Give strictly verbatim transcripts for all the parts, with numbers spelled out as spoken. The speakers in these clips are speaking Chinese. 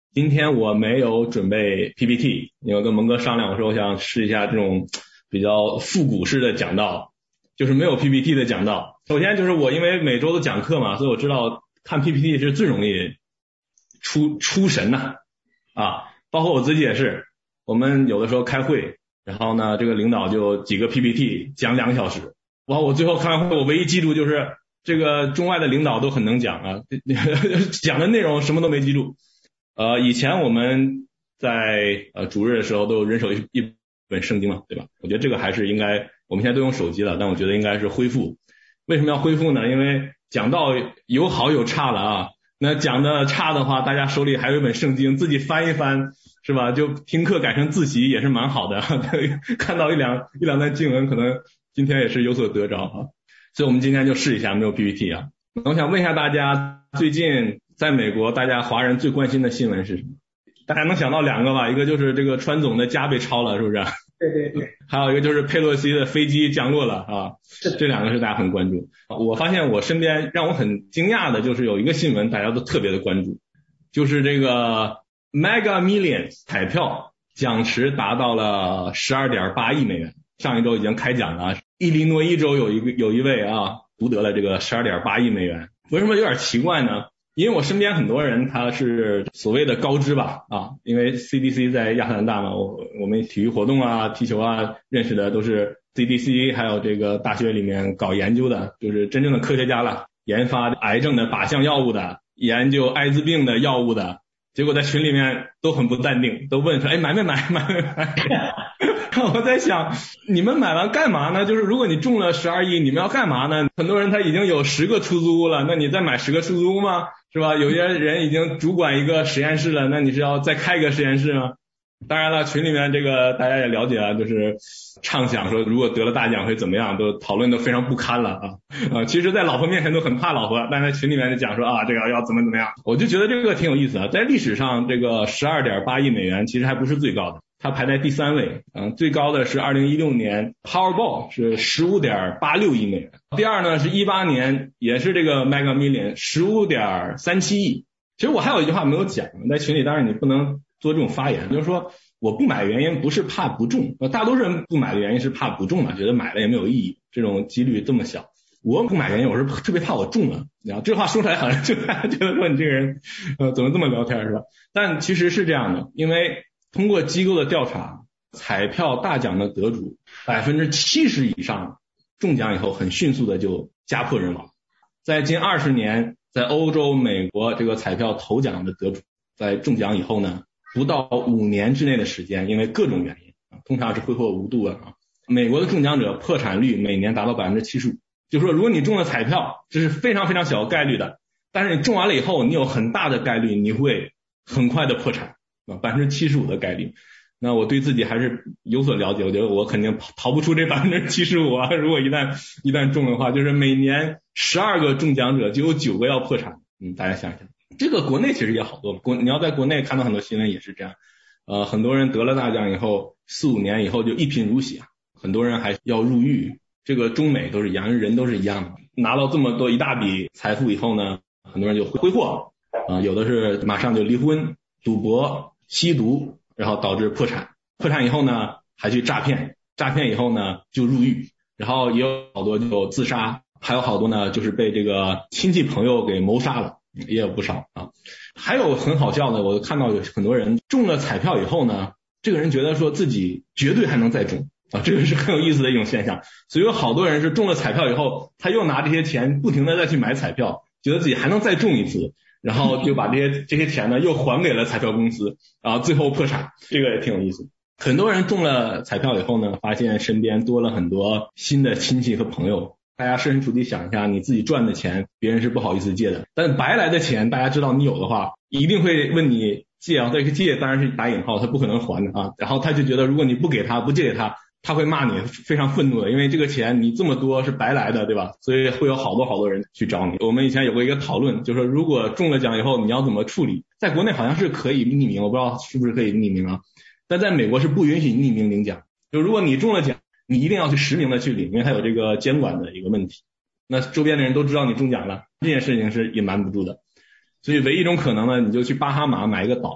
今天我没有准备 P P T， 因为跟蒙哥商量，我说我想试一下这种比较复古式的讲道，就是没有 P P T 的讲道。首先就是我因为每周都讲课嘛，所以我知道看 P P T 是最容易出出神的啊，包括我自己也是。我们有的时候开会，然后呢，这个领导就几个 P P T 讲两个小时，然后我最后开完会，我唯一记住就是这个中外的领导都很能讲啊，讲的内容什么都没记住。呃，以前我们在呃主日的时候都人手一一本圣经嘛，对吧？我觉得这个还是应该，我们现在都用手机了，但我觉得应该是恢复。为什么要恢复呢？因为讲道有好有差了啊。那讲的差的话，大家手里还有一本圣经，自己翻一翻，是吧？就听课改成自习也是蛮好的。看到一两一两段经文，可能今天也是有所得着啊。所以我们今天就试一下，没有 P P T 啊。我想问一下大家，最近在美国，大家华人最关心的新闻是什么？大家能想到两个吧？一个就是这个川总的家被抄了，是不是？ 对对对。 还有一个就是佩洛西的飞机降落了啊，这两个是大家很关注。我发现我身边让我很惊讶的就是有一个新闻大家都特别的关注，就是这个 Mega Millions 彩票奖池达到了 十二点八亿美元，上一周已经开奖了，伊利诺伊州有一个有一位啊独得了这个 十二点八亿美元。为什么有点奇怪呢？因为我身边很多人他是所谓的高知吧啊，因为 C D C 在亚特兰大嘛，我我们体育活动啊、踢球啊认识的都是 C D C， 还有这个大学里面搞研究的，就是真正的科学家了，研发癌症的靶向药物的，研究艾滋病的药物的，结果在群里面都很不淡定，都问说，哎，买没买，买没买？我在想，你们买完干嘛呢？就是如果你中了十二亿，你们要干嘛呢？很多人他已经有十个出租屋了，那你再买十个出租屋吗？是吧？有些人已经主管一个实验室了，那你是要再开一个实验室吗？当然了，群里面这个大家也了解啊，就是畅想说如果得了大奖会怎么样，都讨论都非常不堪了啊啊！其实，在老婆面前都很怕老婆，但是群里面就讲说啊，这个要怎么怎么样，我就觉得这个挺有意思的。在历史上，这个 十二点八亿美元其实还不是最高的，它排在第三位，嗯，最高的是二零一六年 Powerball 是 十五点八六亿美元，第二呢是一八年也是这个 Mega Million 十五点三七亿。其实我还有一句话没有讲，在群里当然你不能做这种发言，就是说我不买的原因不是怕不中，大多数人不买的原因是怕不中嘛，觉得买了也没有意义，这种几率这么小。我不买原因我是特别怕我中了，然后这话说出来好像就大家觉得说你这个人呃怎么这么聊天是吧？但其实是这样的，因为通过机构的调查，彩票大奖的得主百分之七十以上中奖以后很迅速的就家破人亡。在近二十年，在欧洲、美国这个彩票头奖的得主在中奖以后呢，不到五年之内的时间，因为各种原因啊，通常是挥霍无度的啊，美国的中奖者破产率每年达到百分之七十五。就是说，如果你中了彩票，这是非常非常小概率的，但是你中完了以后，你有很大的概率你会很快的破产啊，百分之七十五的概率。那我对自己还是有所了解，我觉得我肯定逃不出这百分之七十五啊。如果一旦一旦中的话，就是每年十二个中奖者就有九个要破产。嗯，大家想想，这个国内其实也好多，国你要在国内看到很多新闻也是这样，呃，很多人得了大奖以后，四五年以后就一贫如洗，很多人还要入狱。这个中美都是一样，人都是一样的，拿到这么多一大笔财富以后呢，很多人就挥霍啊、呃，有的是马上就离婚、赌博、吸毒，然后导致破产。破产以后呢，还去诈骗，诈骗以后呢就入狱，然后也有好多就自杀，还有好多呢就是被这个亲戚朋友给谋杀了，也有不少啊。还有很好笑的，我看到有很多人中了彩票以后呢，这个人觉得说自己绝对还能再中。啊，这个是很有意思的一种现象，所以有好多人是中了彩票以后，他又拿这些钱不停的再去买彩票，觉得自己还能再中一次，然后就把这些这些钱呢又还给了彩票公司，然后最后破产，这个也挺有意思。很多人中了彩票以后呢，发现身边多了很多新的亲戚和朋友。大家设身处地想一下，你自己赚的钱，别人是不好意思借的，但白来的钱，大家知道你有的话，一定会问你借啊，这个借当然是打引号，他不可能还的啊。然后他就觉得，如果你不给他，不借给他，他会骂你，非常愤怒的，因为这个钱你这么多是白来的，对吧？所以会有好多好多人去找你。我们以前有过一个讨论，就是说如果中了奖以后你要怎么处理？在国内好像是可以匿名，我不知道是不是可以匿名啊，但在美国是不允许匿名领奖。就如果你中了奖，你一定要去实名的去领，因为它有这个监管的一个问题。那周边的人都知道你中奖了，这件事情是隐瞒不住的。所以唯一一种可能呢，你就去巴哈马买一个岛，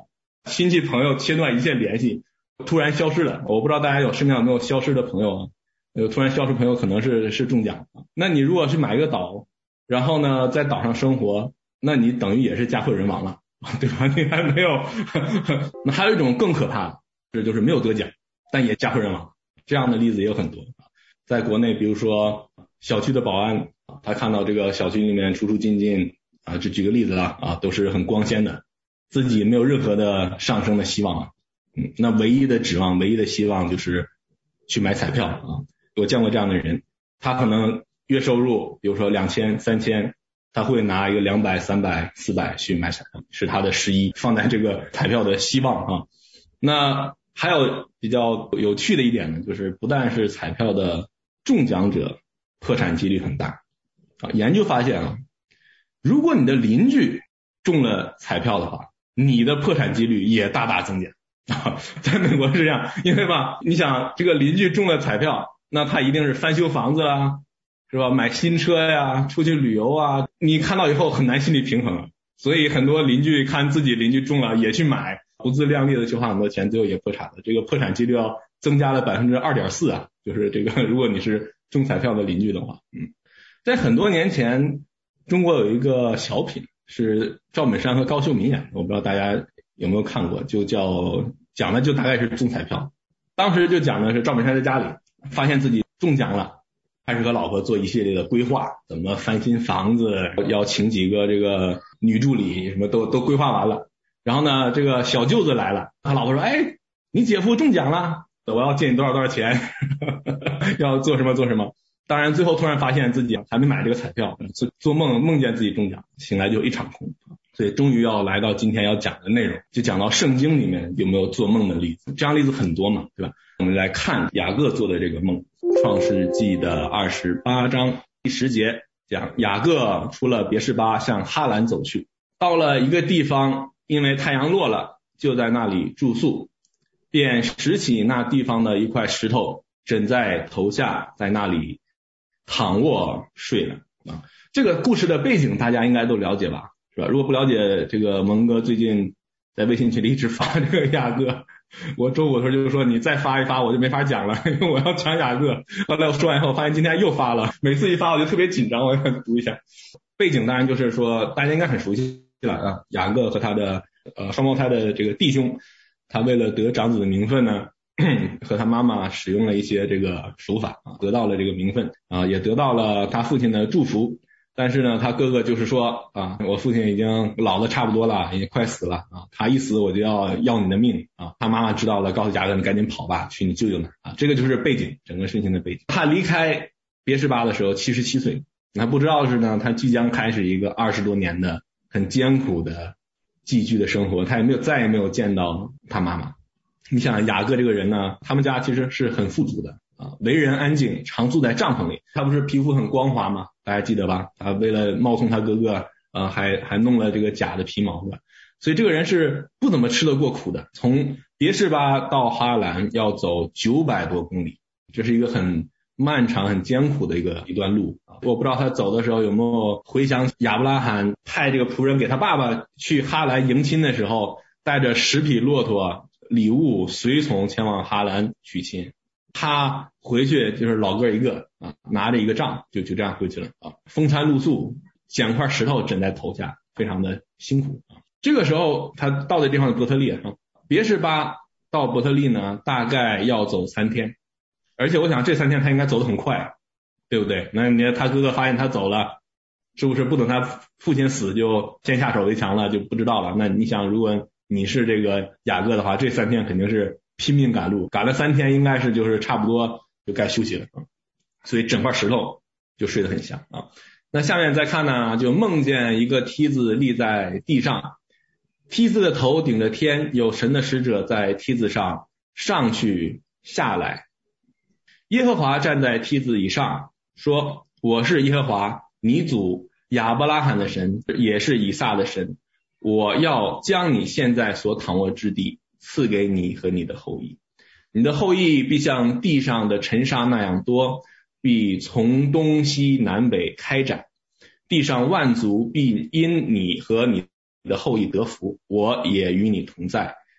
亲戚朋友切断一切联系，突然消失了。我不知道大家有身边有没有消失的朋友啊？有突然消失朋友可能是是中奖。那你如果是买一个岛，然后呢在岛上生活，那你等于也是家破人亡了，对吧？你还没有那还有一种更可怕的，这就是没有得奖但也家破人亡，这样的例子也有很多。在国内比如说小区的保安，他看到这个小区里面出出进进啊，这举个例子啊啊，都是很光鲜的，自己没有任何的上升的希望啊，嗯，那唯一的指望唯一的希望就是去买彩票啊。我见过这样的人，他可能月收入比如说两千三千，他会拿一个两百三百四百去买彩票，是他的十一放在这个彩票的希望啊。那还有比较有趣的一点呢，就是不但是彩票的中奖者破产几率很大啊，研究发现啊，如果你的邻居中了彩票的话，你的破产几率也大大增加啊。在美国是这样，因为吧，你想这个邻居中了彩票，那他一定是翻修房子啊，是吧？买新车呀，出去旅游啊，你看到以后很难心理平衡，所以很多邻居看自己邻居中了也去买，不自量力的去花很多钱，最后也破产了。这个破产几率要增加了百分之二点四啊，就是这个如果你是中彩票的邻居的话，嗯，在很多年前，中国有一个小品是赵本山和高秀敏演的，我不知道大家有没有看过，就叫讲的就大概是中彩票。当时就讲的是赵本山在家里发现自己中奖了，开始和老婆做一系列的规划，怎么翻新房子，要请几个这个女助理，什么都都规划完了。然后呢，这个小舅子来了，他老婆说，哎，你姐夫中奖了，我要借你多少多少钱要做什么做什么。当然最后突然发现自己还没买这个彩票，做做梦梦见自己中奖，醒来就一场空。所以终于要来到今天要讲的内容，就讲到圣经里面有没有做梦的例子。这样例子很多嘛，对吧？我们来看雅各做的这个梦。创世纪的二十八章第十节讲，雅各出了别是巴，向哈兰走去，到了一个地方，因为太阳落了，就在那里住宿，便拾起那地方的一块石头，枕在头下，在那里躺卧睡了啊。这个故事的背景大家应该都了解吧，是吧？如果不了解，这个蒙哥最近在微信群里一直发这个雅各，我周五的时候就说你再发一发我就没法讲了，因为我要讲雅各。后来我说完以后发现今天又发了，每次一发我就特别紧张，我想读一下。背景当然就是说大家应该很熟悉了啊，雅各和他的呃双胞胎的这个弟兄，他为了得长子的名分呢，和他妈妈使用了一些这个手法啊，得到了这个名分啊，也得到了他父亲的祝福。但是呢，他哥哥就是说啊，我父亲已经老的差不多了，已经快死了啊，他一死我就要要你的命啊。他妈妈知道了，告诉雅各你赶紧跑吧，去你舅舅那啊。这个就是背景，整个事情的背景。他离开别是巴的时候七十七岁，那不知道是呢，他即将开始一个二十多年的很艰苦的寄居的生活，他也没有再也没有见到他妈妈。你想雅各这个人呢，他们家其实是很富足的啊，为人安静，常住在帐篷里。他不是皮肤很光滑吗？大家记得吧？他为了冒充他哥哥，呃，还还弄了这个假的皮毛，是吧？所以这个人是不怎么吃得过苦的。从别是巴到哈兰要走九百多公里，这是一个很漫长、很艰苦的一个一段路。我不知道他走的时候有没有回想亚伯拉罕派这个仆人给他爸爸去哈兰迎亲的时候，带着十匹骆驼、礼物、随从前往哈兰娶亲。他回去就是老哥一个啊，拿着一个杖就就这样回去了啊，风餐露宿，捡块石头枕在头下，非常的辛苦啊。这个时候他到的地方是伯特利啊，别是巴到伯特利呢大概要走三天，而且我想这三天他应该走得很快，对不对？那你他哥哥发现他走了，是不是不等他父亲死就先下手为强了，就不知道了？那你想如果你是这个雅各的话，这三天肯定是拼命赶路，赶了三天应该是就是差不多就该休息了啊，所以整块石头就睡得很香啊。那下面再看呢，就梦见一个梯子立在地上，梯子的头顶着天，有神的使者在梯子上上去下来。耶和华站在梯子以上，说：我是耶和华，你祖亚伯拉罕的神，也是以撒的神。我要将你现在所躺卧之地赐给你和你的后裔，你的后裔必像地上的尘沙那样多，必从东西南北开展，地上万族必因你和你的后裔得福，我也与你同在，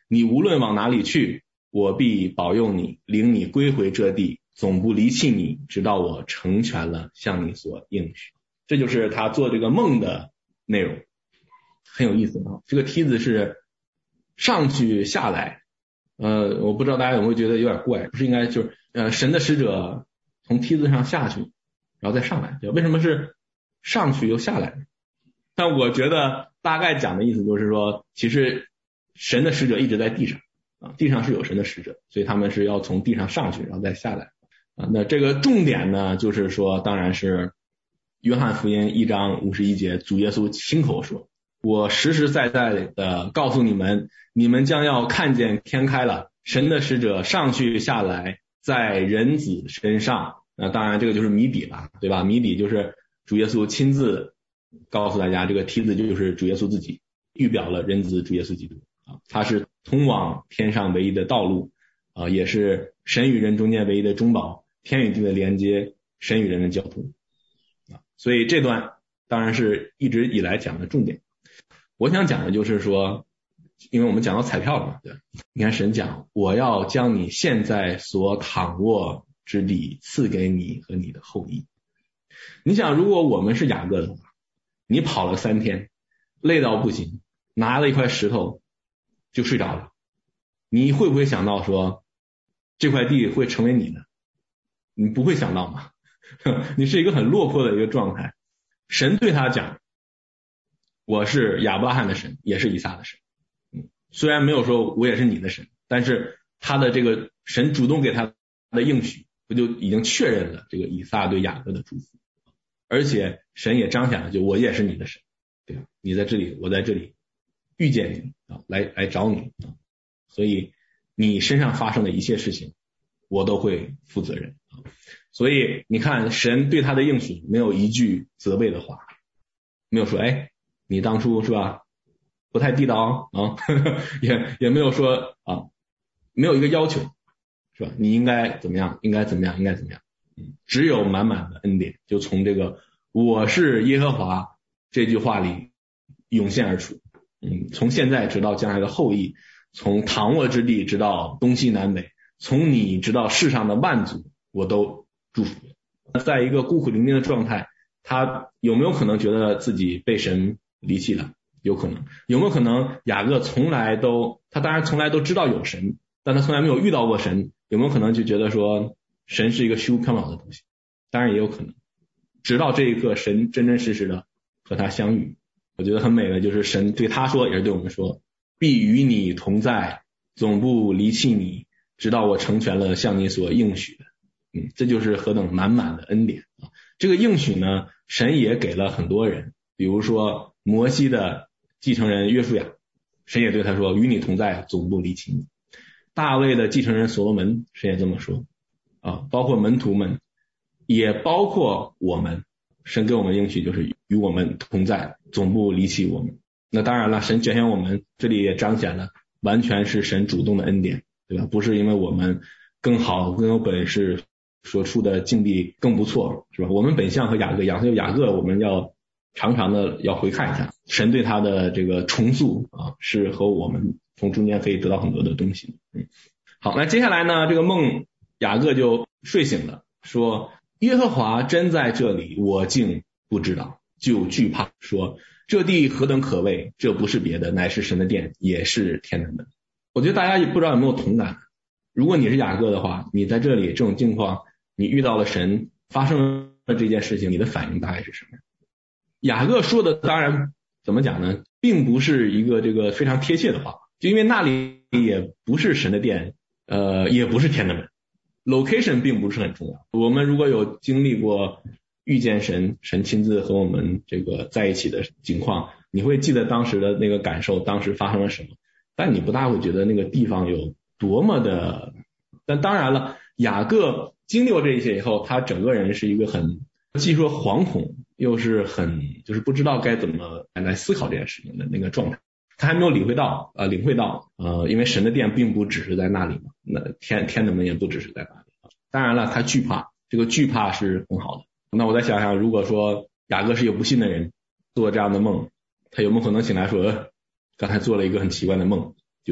你无论往哪里去，我必保佑你，领你归回这地，总不离弃你，直到我成全了向你所应许。这就是他做这个梦的内容，很有意思啊。这个梯子是上去下来，呃，我不知道大家有没有觉得有点怪，不是应该就是呃神的使者从梯子上下去，然后再上来，为什么是上去又下来？但我觉得大概讲的意思就是说，其实神的使者一直在地上啊，地上是有神的使者，所以他们是要从地上上去，然后再下来啊。那这个重点呢，就是说，当然是约翰福音一章五十一节，主耶稣亲口说，我实实在在的告诉你们，你们将要看见天开了，神的使者上去下来，在人子身上。那当然这个就是谜底了，对吧？谜底就是主耶稣亲自告诉大家，这个梯子就是主耶稣自己，预表了人子主耶稣基督啊，他是通往天上唯一的道路啊，也是神与人中间唯一的中保，天与地的连接，神与人的交通啊。所以这段当然是一直以来讲的重点。我想讲的就是说，因为我们讲到彩票了嘛，对吧？你看神讲，我要将你现在所躺卧之地赐给你和你的后裔。你想，如果我们是雅各的话，你跑了三天，累到不行，拿了一块石头就睡着了，你会不会想到说这块地会成为你的？你不会想到吗？你是一个很落魄的一个状态。神对他讲，我是亚伯拉罕的神，也是以撒的神。嗯，虽然没有说我也是你的神，但是他的这个神主动给他的应许，不就已经确认了这个以撒对雅各的祝福？而且神也彰显了，就我也是你的神，对吧？你在这里，我在这里遇见你啊，来来找你啊，所以你身上发生的一切事情，我都会负责任啊。所以你看，神对他的应许没有一句责备的话，没有说哎，你当初是吧不太地道啊，呵呵也也没有说啊，没有一个要求是吧？你应该怎么样，应该怎么样，应该怎么样。只有满满的恩典，就从这个我是耶和华这句话里涌现而出。嗯，从现在直到将来的后裔，从躺卧之地直到东西南北，从你直到世上的万族，我都祝福。在一个孤苦伶仃的状态，他有没有可能觉得自己被神离弃了？有可能。有没有可能雅各从来都，他当然从来都知道有神，但他从来没有遇到过神？有没有可能就觉得说神是一个虚无缥缈的东西？当然也有可能。直到这一刻，神真真实实的和他相遇。我觉得很美的就是神对他说，也是对我们说，必与你同在，总不离弃你，直到我成全了向你所应许的。嗯，这就是何等满满的恩典啊！这个应许呢，神也给了很多人，比如说摩西的继承人约书亚，神也对他说，与你同在，总不离弃你。大卫的继承人所罗门，神也这么说啊，包括门徒们，也包括我们，神给我们的应许就是与我们同在，总不离弃我们。那当然了，神拣选我们，这里也彰显了完全是神主动的恩典，对吧？不是因为我们更好更有本事，所处的境地更不错，是吧？我们本相和雅各一样，所以雅各我们要常常的要回看一下，神对他的这个重塑啊，是和我们从中间可以得到很多的东西。嗯，好，那接下来呢，这个梦雅各就睡醒了，说耶和华真在这里，我竟不知道，就惧怕，说这地何等可畏，这不是别的，乃是神的殿，也是天的门。我觉得大家也不知道有没有同感，如果你是雅各的话，你在这里这种境况，你遇到了神，发生了这件事情，你的反应大概是什么？雅各说的当然怎么讲呢，并不是一个这个非常贴切的话，就因为那里也不是神的殿，呃，也不是天的门， location 并不是很重要。我们如果有经历过遇见神，神亲自和我们这个在一起的情况，你会记得当时的那个感受，当时发生了什么，但你不大会觉得那个地方有多么的。但当然了，雅各经历过这一切以后，他整个人是一个很既说惶恐又是很就是不知道该怎么来思考这件事情的那个状态。他还没有领会到呃领会到呃因为神的殿并不只是在那里嘛，那天天的门也不只是在那里。当然了，他惧怕，这个惧怕是很好的。那我再想想，如果说雅各是一个不信的人，做这样的梦，他有没有可能醒来说刚才做了一个很奇怪的梦，就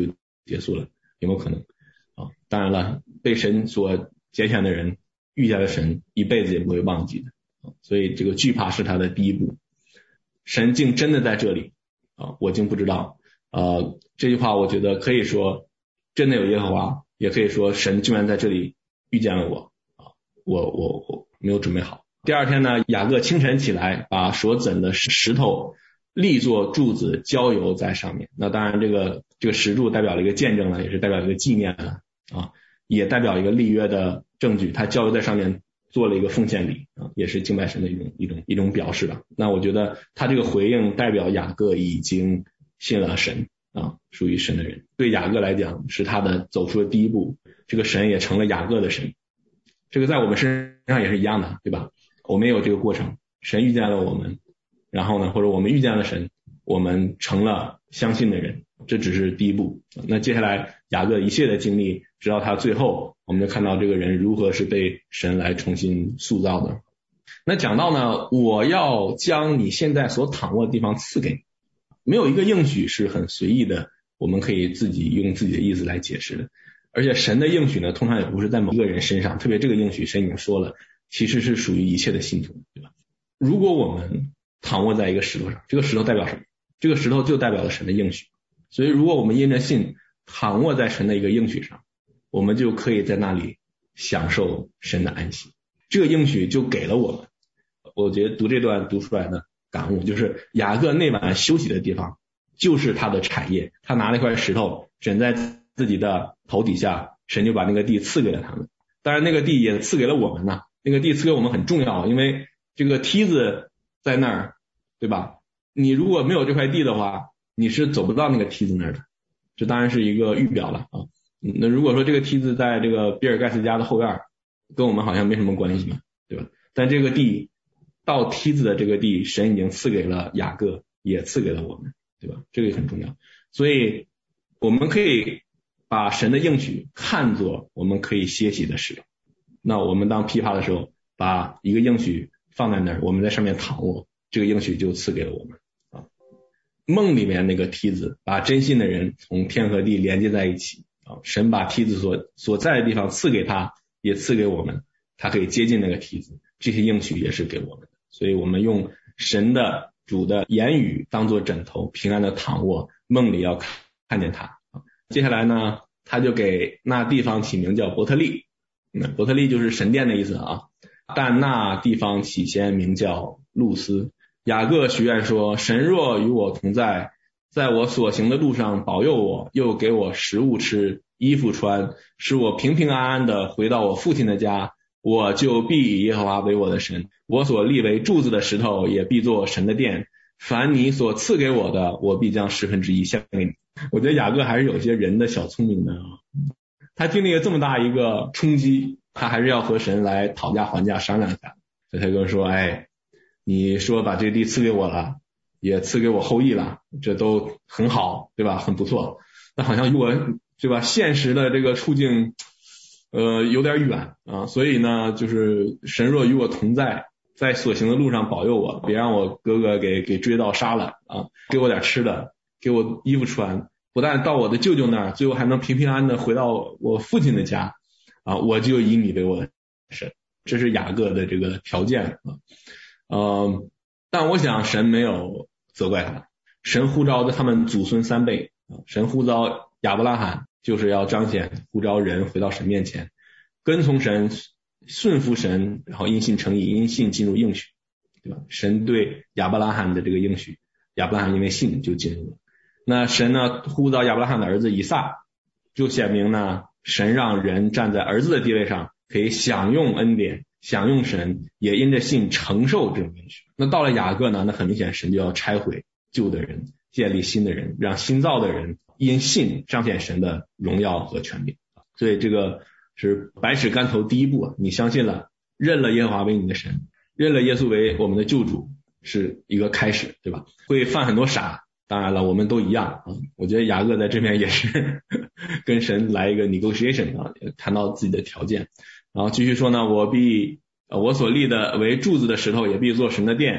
结束了，有没有可能啊？当然了，被神所拣选的人遇见了神，一辈子也不会忘记的。所以这个惧怕是他的第一步。神竟真的在这里啊，我竟不知道。呃，这句话我觉得可以说真的有耶和华，也可以说神居然在这里遇见了我啊，我我我没有准备好。第二天呢，雅各清晨起来，把所枕的石头立作柱子，浇油在上面。那当然这个这个石柱代表了一个见证了，也是代表一个纪念了啊，也代表一个立约的证据。他浇油在上面做了一个奉献礼啊，也是敬拜神的一种一种一种表示吧。那我觉得他这个回应代表雅各已经信了神啊，属于神的人。对雅各来讲是他的走出了第一步，这个神也成了雅各的神。这个在我们身上也是一样的，对吧？我们也有这个过程，神遇见了我们，然后呢，或者我们遇见了神，我们成了相信的人，这只是第一步。那接下来雅各一切的经历，直到他最后，我们就看到这个人如何是被神来重新塑造的。那讲到呢，我要将你现在所躺卧的地方赐给你，没有一个应许是很随意的，我们可以自己用自己的意思来解释的。而且神的应许呢，通常也不是在某一个人身上，特别这个应许神已经说了，其实是属于一切的信徒，对吧？如果我们躺卧在一个石头上，这个石头代表什么？这个石头就代表了神的应许。所以如果我们因着信躺卧在神的一个应许上，我们就可以在那里享受神的安息。这个应许就给了我们。我觉得读这段读出来的感悟就是雅各那晚休息的地方就是他的产业，他拿了一块石头枕在自己的头底下，神就把那个地赐给了他们。当然那个地也赐给了我们呢，那个地赐给我们很重要，因为这个梯子在那儿，对吧？你如果没有这块地的话，你是走不到那个梯子那儿的。这当然是一个预表了啊。那如果说这个梯子在这个比尔盖茨家的后院，跟我们好像没什么关系嘛，对吧？但这个地到梯子的这个地，神已经赐给了雅各，也赐给了我们，对吧？这个很重要。所以我们可以把神的应许看作我们可以歇息的石头。那我们当疲乏的时候，把一个应许放在那儿，我们在上面躺卧，这个应许就赐给了我们啊。梦里面那个梯子把真信的人从天和地连接在一起啊，神把梯子所所在的地方赐给他，也赐给我们，他可以接近那个梯子，这些应许也是给我们的。所以我们用神的主的言语当作枕头，平安的躺卧，梦里要看见他。接下来呢，他就给那地方起名叫伯特利，那伯特利就是神殿的意思啊。但那地方起先名叫路斯。雅各许愿说，神若与我同在，在我所行的路上保佑我，又给我食物吃，衣服穿，使我平平安安的回到我父亲的家，我就必以耶和华为我的神，我所立为柱子的石头也必作神的殿，凡你所赐给我的，我必将十分之一献给你。我觉得雅各还是有些人的小聪明的啊，他经历了这么大一个冲击，他还是要和神来讨价还价商量一下。所以他跟说，哎，你说把这个地赐给我了，也赐给我后裔了，这都很好，对吧？很不错。那好像与我，对吧？现实的这个处境呃有点远啊，所以呢，就是神若与我同在，在所行的路上保佑我，别让我哥哥给给追到杀了啊，给我点吃的，给我衣服穿，不但到我的舅舅那儿，最后还能平平安安的回到我父亲的家啊，我就以你为我的神。这是雅各的这个条件啊。呃，但我想神没有责怪他，神呼召的他们祖孙三辈啊，神呼召亚伯拉罕就是要彰显呼召人回到神面前，跟从神，顺服神，然后因信称义，因信进入应许，对吧？神对亚伯拉罕的这个应许，亚伯拉罕因为信就进入了。那神呢呼召亚伯拉罕的儿子以撒，就显明呢神让人站在儿子的地位上，可以享用恩典，享用神，也因着信承受这种应许。那到了雅各呢，那很明显神就要拆毁旧的人，建立新的人，让新造的人因信彰显神的荣耀和权柄。所以这个是百尺竿头第一步啊，你相信了，认了耶和华为你的神，认了耶稣为我们的救主，是一个开始，对吧？会犯很多傻，当然了，我们都一样啊。我觉得雅各在这边也是跟神来一个 negotiation 啊，谈到自己的条件。然后继续说呢，我必我所立的为柱子的石头也必做神的殿，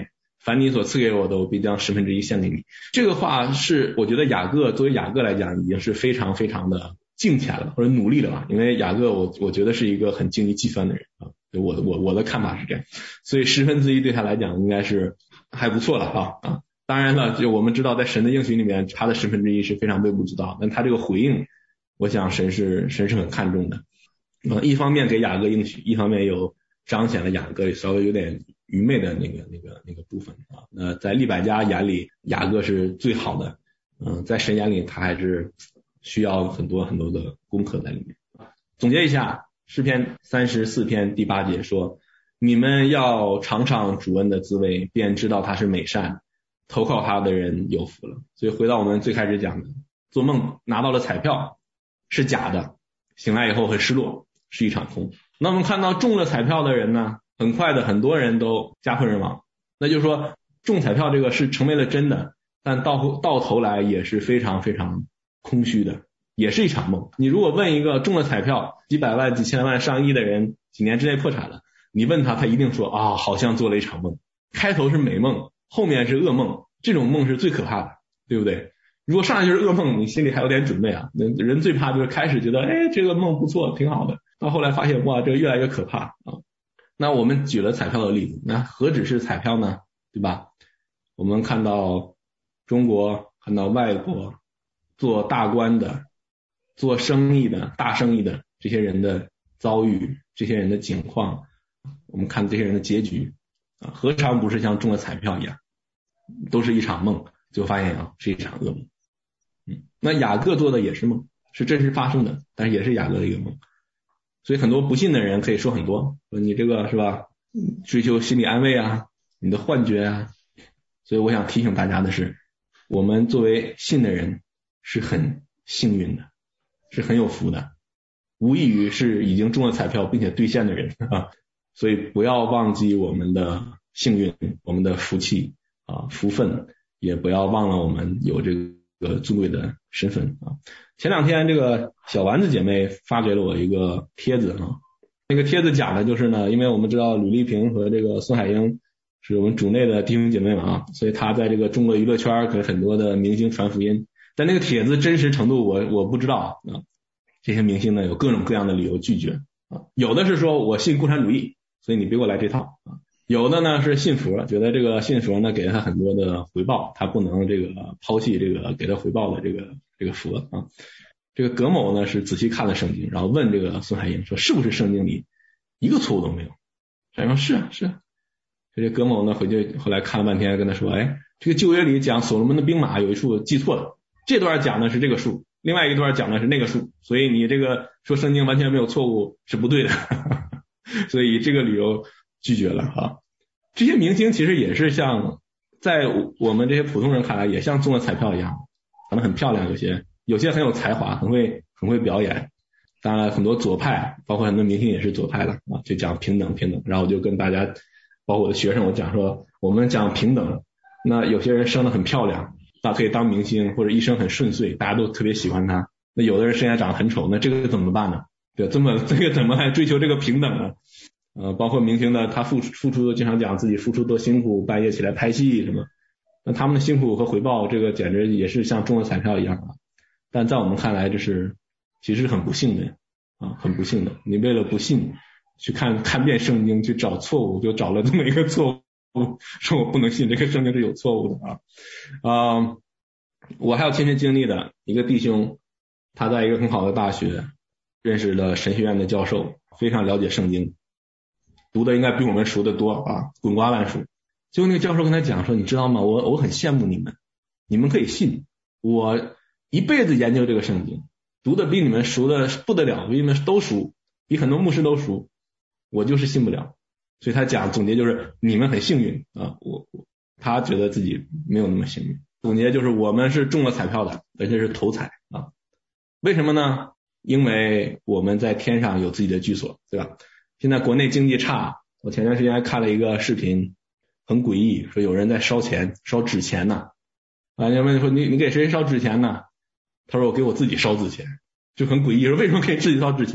凡你所赐给我的，我必将十分之一献给你。这个话是我觉得雅各作为雅各来讲已经是非常非常的敬虔了，或者努力了吧，因为雅各我我觉得是一个很精于计算的人啊，我我我的看法是这样，所以十分之一对他来讲应该是还不错了啊啊。当然了，就我们知道在神的应许里面，他的十分之一是非常微不足道，但他这个回应，我想神是神是很看重的。呃，一方面给雅各应许，一方面又彰显了雅各稍微有点愚昧的那个那个那个部分啊。那在利百加眼里，雅各是最好的，嗯、呃，在神眼里他还是需要很多很多的功课在里面。总结一下，诗篇三十四篇第八节说，你们要尝尝主恩的滋味，便知道他是美善，投靠他的人有福了。所以回到我们最开始讲的，做梦拿到了彩票是假的，醒来以后很失落，是一场空。那我们看到中了彩票的人呢，很快的很多人都家破人亡，那就是说中彩票这个是成为了真的，但到到头来也是非常非常空虚的，也是一场梦。你如果问一个中了彩票几百万几千万上亿的人几年之内破产了，你问他他一定说啊，好像做了一场梦，开头是美梦，后面是噩梦，这种梦是最可怕的，对不对？如果上来就是噩梦，你心里还有点准备啊。人最怕就是开始觉得哎这个梦不错挺好的，到后来发现哇这个越来越可怕啊。那我们举了彩票的例子，那何止是彩票呢，对吧？我们看到中国，看到外国做大官的，做生意的，大生意的这些人的遭遇，这些人的境况，我们看这些人的结局啊，何尝不是像中了彩票一样，都是一场梦，就发现啊是一场噩梦。嗯，那雅各做的也是梦，是真实发生的，但是也是雅各的一个梦。所以很多不信的人可以说很多，说你这个是吧，追求心理安慰啊，你的幻觉啊。所以我想提醒大家的是，我们作为信的人是很幸运的，是很有福的，无异于是已经中了彩票并且兑现的人啊。所以不要忘记我们的幸运，我们的福气啊，福分，也不要忘了我们有这个尊贵的身份啊。前两天这个小丸子姐妹发给了我一个帖子啊，那个帖子讲的就是呢，因为我们知道吕丽萍和这个孙海英是我们主内的弟兄姐妹嘛啊，所以她在这个中国娱乐圈给很多的明星传福音，但那个帖子真实程度我我不知道啊，这些明星呢有各种各样的理由拒绝啊，有的是说我信共产主义，所以你别给我来这套啊，有的呢是信佛，觉得这个信佛呢给了他很多的回报，他不能这个抛弃这个给他回报的这个这个佛啊。这个葛某呢是仔细看了圣经，然后问这个孙海英说是不是圣经里一个错误都没有？他说是啊是啊。这葛某呢回去后来看了半天，跟他说，哎，这个旧约里讲所罗门的兵马有一处记错了，这段讲的是这个数，另外一段讲的是那个数，所以你这个说圣经完全没有错误是不对的所以这个理由拒绝了啊。这些明星其实也是像在我们这些普通人看来也像中了彩票一样，可能很漂亮，有些有些很有才华，很会很会表演。当然很多左派，包括很多明星也是左派的啊，就讲平等平等。然后我就跟大家，包括我的学生，我讲说我们讲平等，那有些人生得很漂亮，他可以当明星，或者一生很顺遂，大家都特别喜欢他。那有的人生下长得很丑，那这个怎么办呢？对，这么这个怎么还追求这个平等呢？呃，包括明星的他付付出经常讲自己付出多辛苦，半夜起来拍戏什么，那他们的辛苦和回报，这个简直也是像中了彩票一样啊。但在我们看来，这是其实很不幸的啊，很不幸的。你为了不信去看看遍圣经，去找错误，就找了这么一个错误，说我不能信这个圣经是有错误的啊。啊，我还有亲身经历的一个弟兄，他在一个很好的大学认识了神学院的教授，非常了解圣经，读的应该比我们熟得多啊，滚瓜烂熟。结果那个教授跟他讲说，你知道吗？我我很羡慕你们，你们可以信，我一辈子研究这个圣经，读的比你们熟的不得了，比你们都熟，比很多牧师都熟，我就是信不了。所以他讲总结就是你们很幸运啊，我我他觉得自己没有那么幸运。总结就是我们是中了彩票的，而且是头彩啊。为什么呢？因为我们在天上有自己的居所，对吧？现在国内经济差，我前段时间还看了一个视频，很诡异，说有人在烧钱，烧纸钱呢。啊，人家问说你你给谁烧纸钱呢？他说我给我自己烧纸钱，就很诡异，说为什么可以自己烧纸钱？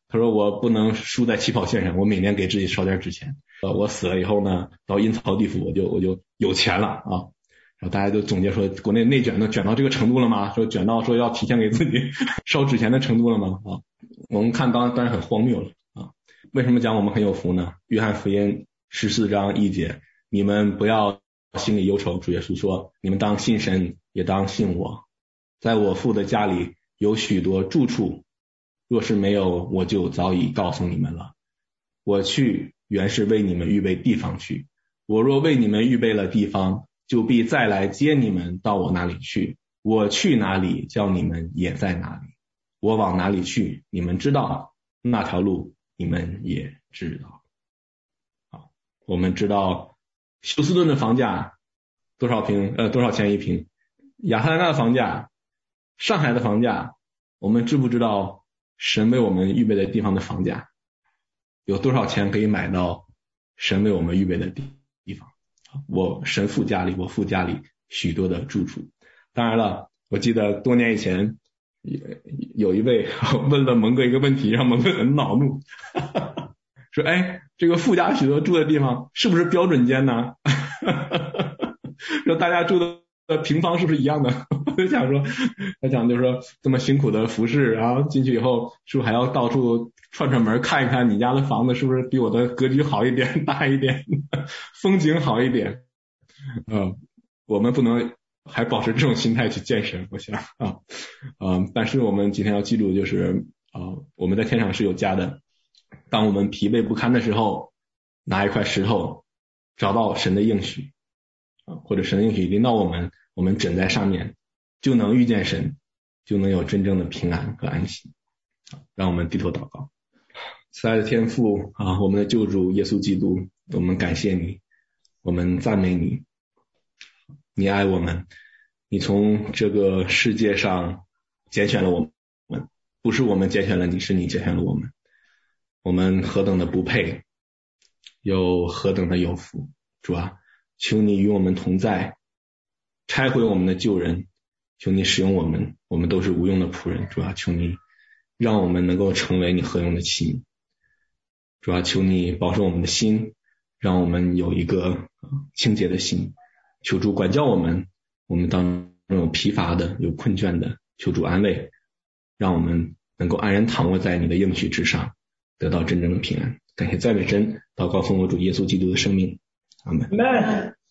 他说我不能输在起跑线上，我每年给自己烧点纸钱。呃，我死了以后呢，到阴曹地府我就我就有钱了啊。然后大家都总结说，国内内卷都卷到这个程度了吗？说卷到说要提前给自己烧纸钱的程度了吗？啊，我们看当当然很荒谬了啊。为什么讲我们很有福呢？约翰福音十四章一节，你们不要心里忧愁，主耶稣说，你们当信神，也当信我。在我父的家里有许多住处，若是没有，我就早已告诉你们了。我去原是为你们预备地方去，我若为你们预备了地方，就必再来接你们到我那里去。我去哪里，叫你们也在哪里。我往哪里去，你们知道，那条路你们也知道。好，我们知道休斯顿的房价多少平呃多少钱一平，亚特兰大的房价，上海的房价，我们知不知道神为我们预备的地方的房价？有多少钱可以买到神为我们预备的地方？我神父家里，我父家里许多的住处。当然了，我记得多年以前有一位问了蒙哥一个问题，让蒙哥很恼怒说，哎，这个父家许多住的地方是不是标准间呢？说大家住的平方是不是一样的？我就想说，他讲就是说这么辛苦的服侍，然后进去以后是不是还要到处串串门看一看你家的房子是不是比我的格局好一点大一点风景好一点。嗯，我们不能还保持这种心态去见神，我想啊，嗯，但是我们今天要记住就是啊，我们在天上是有家的。当我们疲惫不堪的时候，拿一块石头找到神的应许啊，或者神的应许临到我们，我们枕在上面就能遇见神，就能有真正的平安和安息。让我们低头祷告。慈爱的天父啊，我们的救主耶稣基督，我们感谢你，我们赞美你，你爱我们，你从这个世界上拣选了我们，不是我们拣选了你，是你拣选了我们。我们何等的不配，又何等的有福。主啊，求你与我们同在，拆毁我们的旧人，求你使用我们，我们都是无用的仆人。主啊，求你让我们能够成为你合用的器皿。主啊，求你保守我们的心，让我们有一个清洁的心。求主管教我们，我们当中有疲乏的，有困倦的，求主安慰，让我们能够安然躺卧在你的应许之上，得到真正的平安。感谢赞美神，祷告奉我主耶稣基督的生命，阿们。